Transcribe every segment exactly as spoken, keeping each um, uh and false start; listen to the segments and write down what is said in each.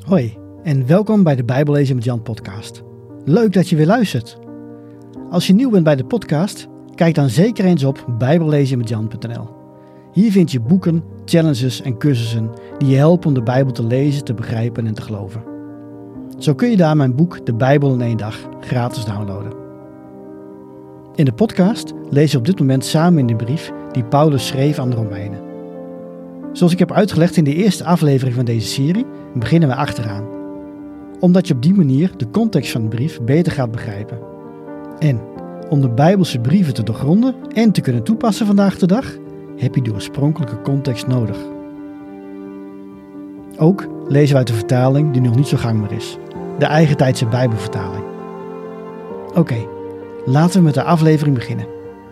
Hoi en welkom bij de Bijbellezen met Jan podcast. Leuk dat je weer luistert. Als je nieuw bent bij de podcast, kijk dan zeker eens op bijbellezen met jan punt n l. Hier vind je boeken, challenges en cursussen die je helpen om de Bijbel te lezen, te begrijpen en te geloven. Zo kun je daar mijn boek De Bijbel in één dag gratis downloaden. In de podcast lezen we op dit moment samen in de brief die Paulus schreef aan de Romeinen. Zoals ik heb uitgelegd in de eerste aflevering van deze serie, beginnen we achteraan. Omdat je op die manier de context van de brief beter gaat begrijpen. En om de Bijbelse brieven te doorgronden en te kunnen toepassen vandaag de dag, heb je de oorspronkelijke context nodig. Ook lezen we uit de vertaling die nog niet zo gangbaar is, de eigentijdse Bijbelvertaling. Oké, okay, laten we met de aflevering beginnen.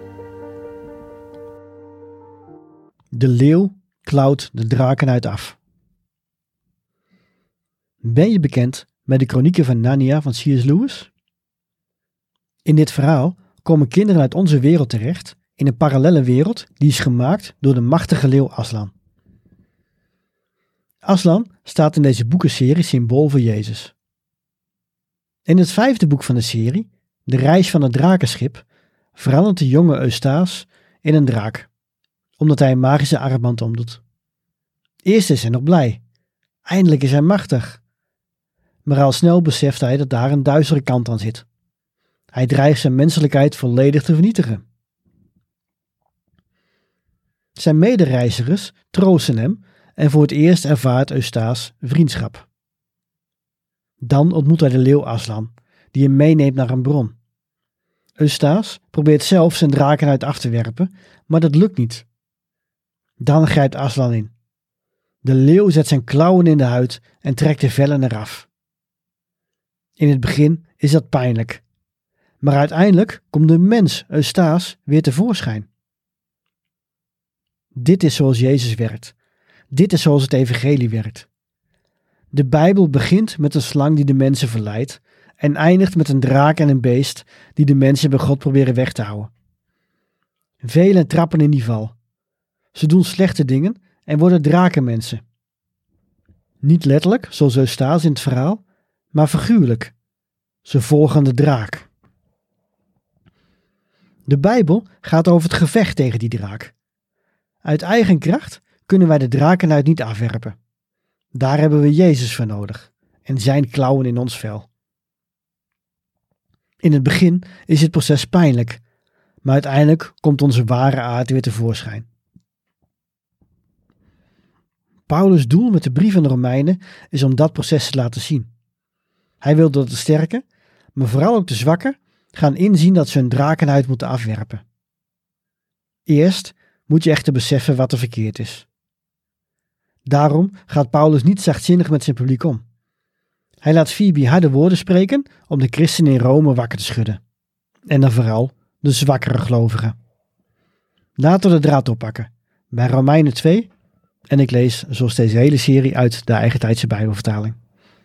De leeuw klauwt de drakenhuid af. Ben je bekend met de kronieken van Narnia van C S Lewis? In dit verhaal komen kinderen uit onze wereld terecht in een parallelle wereld die is gemaakt door de machtige leeuw Aslan. Aslan staat in deze boekenserie symbool voor Jezus. In het vijfde boek van de serie, De reis van het drakenschip, verandert de jonge Eustace in een draak, omdat hij een magische armband omdoet. Eerst is hij nog blij. Eindelijk is hij machtig. Maar al snel beseft hij dat daar een duistere kant aan zit. Hij dreigt zijn menselijkheid volledig te vernietigen. Zijn medereizigers troosten hem en voor het eerst ervaart Eustace vriendschap. Dan ontmoet hij de leeuw Aslan, die hem meeneemt naar een bron. Eustace probeert zelf zijn drakenhuid af te werpen, maar dat lukt niet. Dan grijpt Aslan in. De leeuw zet zijn klauwen in de huid en trekt de vellen eraf. In het begin is dat pijnlijk, maar uiteindelijk komt de mens Eustace weer tevoorschijn. Dit is zoals Jezus werkt. Dit is zoals het evangelie werkt. De Bijbel begint met een slang die de mensen verleidt en eindigt met een draak en een beest die de mensen bij God proberen weg te houden. Velen trappen in die val. Ze doen slechte dingen en worden drakenmensen. Niet letterlijk, zoals Eustace in het verhaal, maar figuurlijk. Ze volgen de draak. De Bijbel gaat over het gevecht tegen die draak. Uit eigen kracht kunnen wij de drakenhuid niet afwerpen. Daar hebben we Jezus voor nodig en zijn klauwen in ons vel. In het begin is het proces pijnlijk, maar uiteindelijk komt onze ware aard weer tevoorschijn. Paulus' doel met de brief aan de Romeinen is om dat proces te laten zien. Hij wil dat de sterken, maar vooral ook de zwakken, gaan inzien dat ze hun drakenhuid moeten afwerpen. Eerst moet je echter beseffen wat er verkeerd is. Daarom gaat Paulus niet zachtzinnig met zijn publiek om. Hij laat Phoebe harde woorden spreken om de christenen in Rome wakker te schudden. En dan vooral de zwakkere gelovigen. Laten we de draad oppakken bij Romeinen twee en ik lees zoals deze hele serie uit de eigentijdse Bijbelvertaling.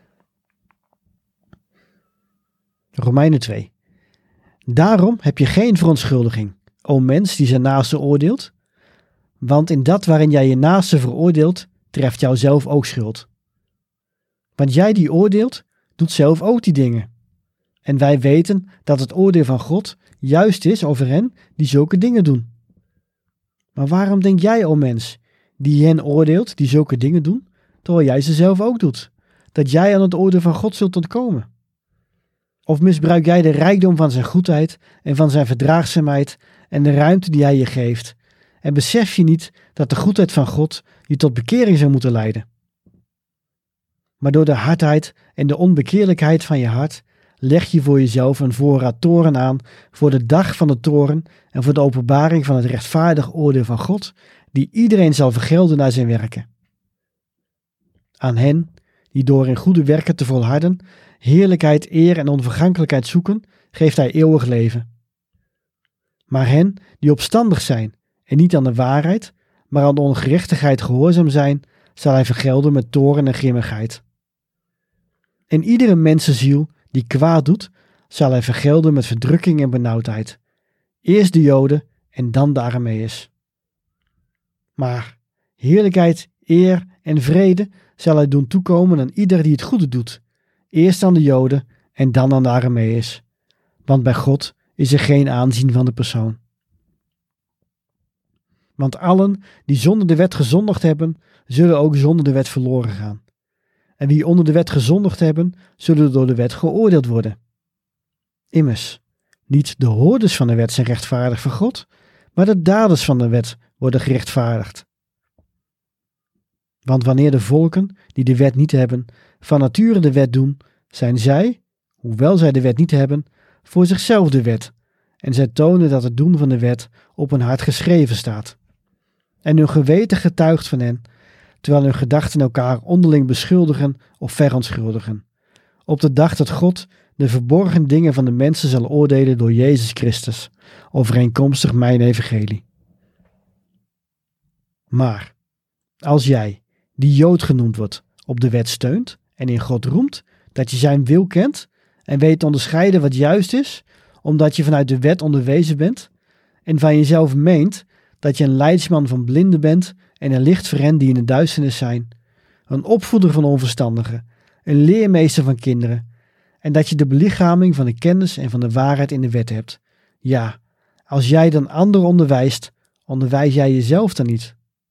Romeinen twee. Daarom heb je geen verontschuldiging, o mens die zijn naaste oordeelt, want in dat waarin jij je naaste veroordeelt, treft jou zelf ook schuld. Want jij die oordeelt, doet zelf ook die dingen. En wij weten dat het oordeel van God juist is over hen die zulke dingen doen. Maar waarom denk jij, o mens, die hen oordeelt die zulke dingen doen, terwijl jij ze zelf ook doet, dat jij aan het oordeel van God zult ontkomen? Of misbruik jij de rijkdom van zijn goedheid en van zijn verdraagzaamheid en de ruimte die hij je geeft, en besef je niet dat de goedheid van God je tot bekering zou moeten leiden? Maar door de hardheid en de onbekeerlijkheid van je hart leg je voor jezelf een voorraad toorn aan voor de dag van de toorn en voor de openbaring van het rechtvaardig oordeel van God, die iedereen zal vergelden naar zijn werken. Aan hen, die door in goede werken te volharden, heerlijkheid, eer en onvergankelijkheid zoeken, geeft hij eeuwig leven. Maar hen, die opstandig zijn en niet aan de waarheid, maar aan de ongerechtigheid gehoorzaam zijn, zal hij vergelden met toorn en grimmigheid. En iedere mensenziel die kwaad doet, zal hij vergelden met verdrukking en benauwdheid. Eerst de Joden en dan de Arameeërs. Maar heerlijkheid, Eer en vrede zal hij doen toekomen aan ieder die het goede doet. Eerst aan de Joden en dan aan de Arameeërs. Want bij God is er geen aanzien van de persoon. Want allen die zonder de wet gezondigd hebben, zullen ook zonder de wet verloren gaan. En wie onder de wet gezondigd hebben, zullen door de wet geoordeeld worden. Immers, niet de hoorders van de wet zijn rechtvaardig voor God, maar de daders van de wet worden gerechtvaardigd. Want wanneer de volken, die de wet niet hebben, van nature de wet doen, zijn zij, hoewel zij de wet niet hebben, voor zichzelf de wet, en zij tonen dat het doen van de wet op hun hart geschreven staat. En hun geweten getuigt van hen, terwijl hun gedachten elkaar onderling beschuldigen of verontschuldigen, op de dag dat God de verborgen dingen van de mensen zal oordelen door Jezus Christus, overeenkomstig mijn evangelie. Maar, als jij, die Jood genoemd wordt, op de wet steunt en in God roemt, dat je zijn wil kent en weet te onderscheiden wat juist is, omdat je vanuit de wet onderwezen bent, en van jezelf meent dat je een leidsman van blinden bent en een licht voor hen die in de duisternis zijn, een opvoeder van onverstandigen, een leermeester van kinderen, en dat je de belichaming van de kennis en van de waarheid in de wet hebt. Ja, als jij dan anderen onderwijst, onderwijs jij jezelf dan niet.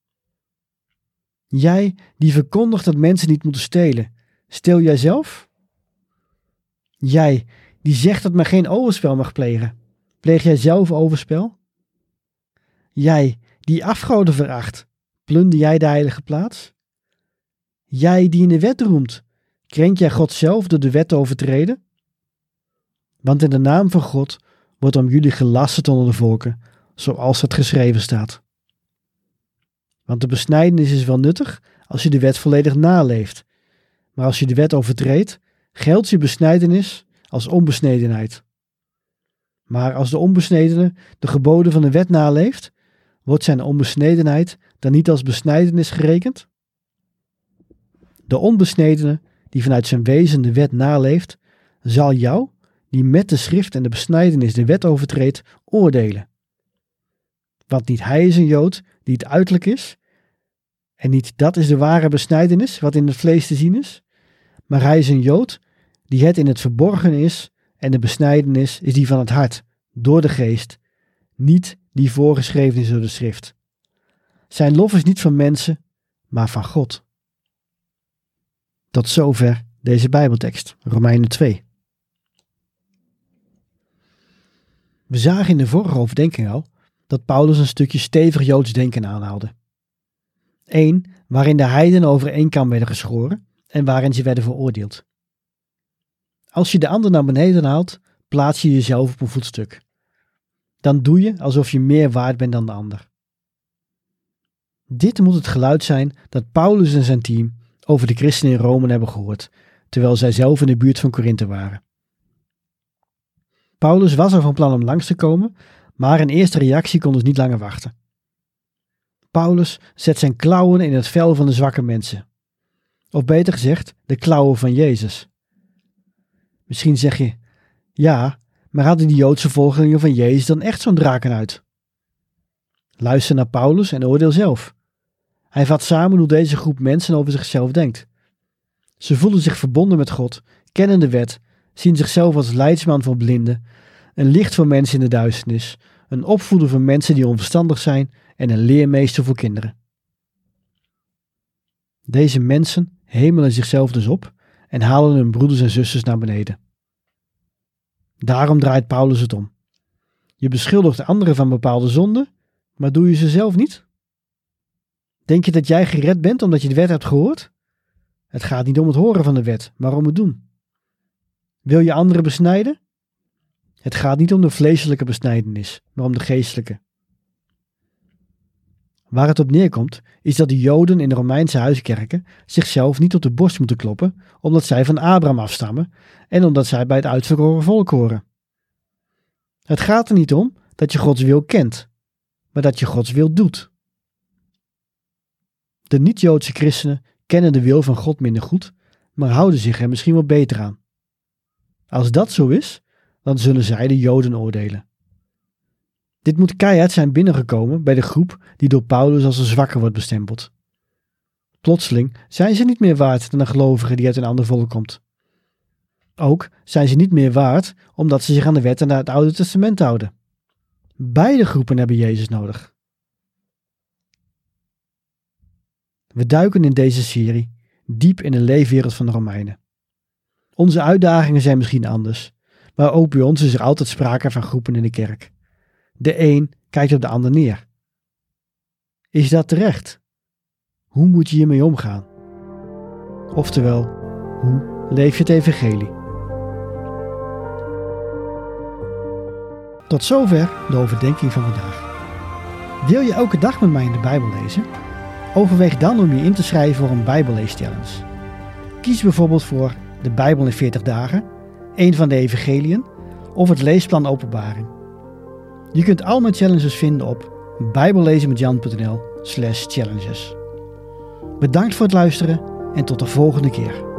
Jij die verkondigt dat mensen niet moeten stelen, steel jij zelf? Jij die zegt dat men geen overspel mag plegen, pleeg jij zelf overspel? Jij die afgoden veracht, plunder jij de heilige plaats? Jij die in de wet roemt, krenk jij God zelf door de wet te overtreden? Want in de naam van God wordt om jullie gelasterd onder de volken, zoals het geschreven staat. Want de besnijdenis is wel nuttig als je de wet volledig naleeft, maar als je de wet overtreedt, geldt je besnijdenis als onbesnedenheid. Maar als de onbesnedene de geboden van de wet naleeft, wordt zijn onbesnedenheid dan niet als besnijdenis gerekend? De onbesnedene die vanuit zijn wezen de wet naleeft, zal jou, die met de schrift en de besnijdenis de wet overtreedt, oordelen. Want niet hij is een Jood die het uiterlijk is, en niet dat is de ware besnijdenis wat in het vlees te zien is, maar hij is een Jood die het in het verborgen is, en de besnijdenis is die van het hart, door de geest, niet die voorgeschreven is door de schrift. Zijn lof is niet van mensen, maar van God. Tot zover deze Bijbeltekst, Romeinen twee. We zagen in de vorige overdenking al dat Paulus een stukje stevig Joods denken aanhaalde. Eén, waarin de heidenen over één kam werden geschoren en waarin ze werden veroordeeld. Als je de ander naar beneden haalt, plaats je jezelf op een voetstuk. Dan doe je alsof je meer waard bent dan de ander. Dit moet het geluid zijn dat Paulus en zijn team over de christenen in Rome hebben gehoord, terwijl zij zelf in de buurt van Korinthe waren. Paulus was er van plan om langs te komen, maar een eerste reactie kon dus niet langer wachten. Paulus zet zijn klauwen in het vel van de zwakke mensen. Of beter gezegd, de klauwen van Jezus. Misschien zeg je, ja, maar hadden die Joodse volgelingen van Jezus dan echt zo'n draken uit? Luister naar Paulus en oordeel zelf. Hij vat samen hoe deze groep mensen over zichzelf denkt. Ze voelen zich verbonden met God, kennen de wet, zien zichzelf als leidsman voor blinden, een licht voor mensen in de duisternis, een opvoeder voor mensen die onverstandig zijn en een leermeester voor kinderen. Deze mensen hemelen zichzelf dus op en halen hun broeders en zusters naar beneden. Daarom draait Paulus het om. Je beschuldigt anderen van bepaalde zonden, maar doe je ze zelf niet? Denk je dat jij gered bent omdat je de wet hebt gehoord? Het gaat niet om het horen van de wet, maar om het doen. Wil je anderen besnijden? Het gaat niet om de vleeselijke besnijdenis, maar om de geestelijke. Waar het op neerkomt, is dat de Joden in de Romeinse huiskerken zichzelf niet op de borst moeten kloppen, omdat zij van Abraham afstammen en omdat zij bij het uitverkoren volk horen. Het gaat er niet om dat je Gods wil kent, maar dat je Gods wil doet. De niet-Joodse christenen kennen de wil van God minder goed, maar houden zich er misschien wel beter aan. Als dat zo is, dan zullen zij de Joden oordelen. Dit moet keihard zijn binnengekomen bij de groep die door Paulus als een zwakke wordt bestempeld. Plotseling zijn ze niet meer waard dan een gelovige die uit een ander volk komt. Ook zijn ze niet meer waard omdat ze zich aan de wetten naar het Oude Testament houden. Beide groepen hebben Jezus nodig. We duiken in deze serie diep in de leefwereld van de Romeinen. Onze uitdagingen zijn misschien anders, maar ook bij ons is er altijd sprake van groepen in de kerk. De een kijkt op de ander neer. Is dat terecht? Hoe moet je hiermee omgaan? Oftewel, hoe leef je het evangelie? Tot zover de overdenking van vandaag. Wil je elke dag met mij in de Bijbel lezen? Overweeg dan om je in te schrijven voor een Bijbelleeschallenge. Kies bijvoorbeeld voor de Bijbel in veertig dagen, een van de evangeliën of het leesplan Openbaring. Je kunt al mijn challenges vinden op bijbellezenmetjan punt n l slash challenges. Bedankt voor het luisteren en tot de volgende keer.